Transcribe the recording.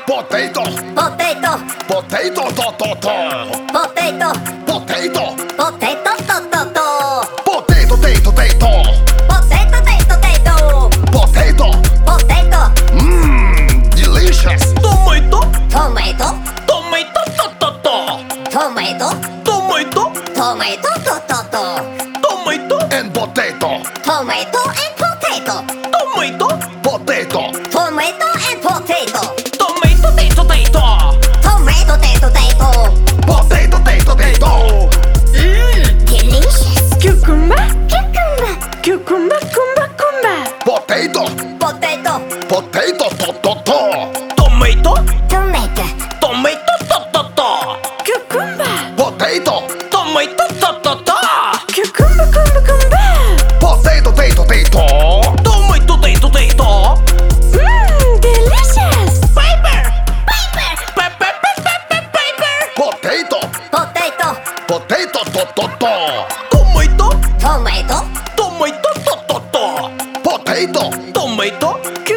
Potato, potato, potato, to, to, to. potato, Potato, potato, to, to, to. potato, tato, tato. Potato, tato, tato. Potato, Potato, delicious. Tomato, tomato, tomato, to, to, to. tomato, Tomato, tomato, to, to, to. tomato, And potato, Tomato and potato. tomato, potato. Tomato and potato. tomato, tato, tato. Tomato, tato, tato. Potato, tato, tato. Delicious. Cucumber, Cucumber, cucumber, cumber, cumber. Potato, potato, potato, to, to, to. Tomato, tomato, tomato, to, to, to. Cucumber, Potato, Tomato, to, to, to. cucumber, cumber, cumber. potato, tato, tato. Tomato, tato, tato. Delicious. Pepper, pepper, pepper, pepper, pepper. Potato, potato, potato, to, to, to. Tomato, tomato, tomato, to, to, to. Potato, Tomato,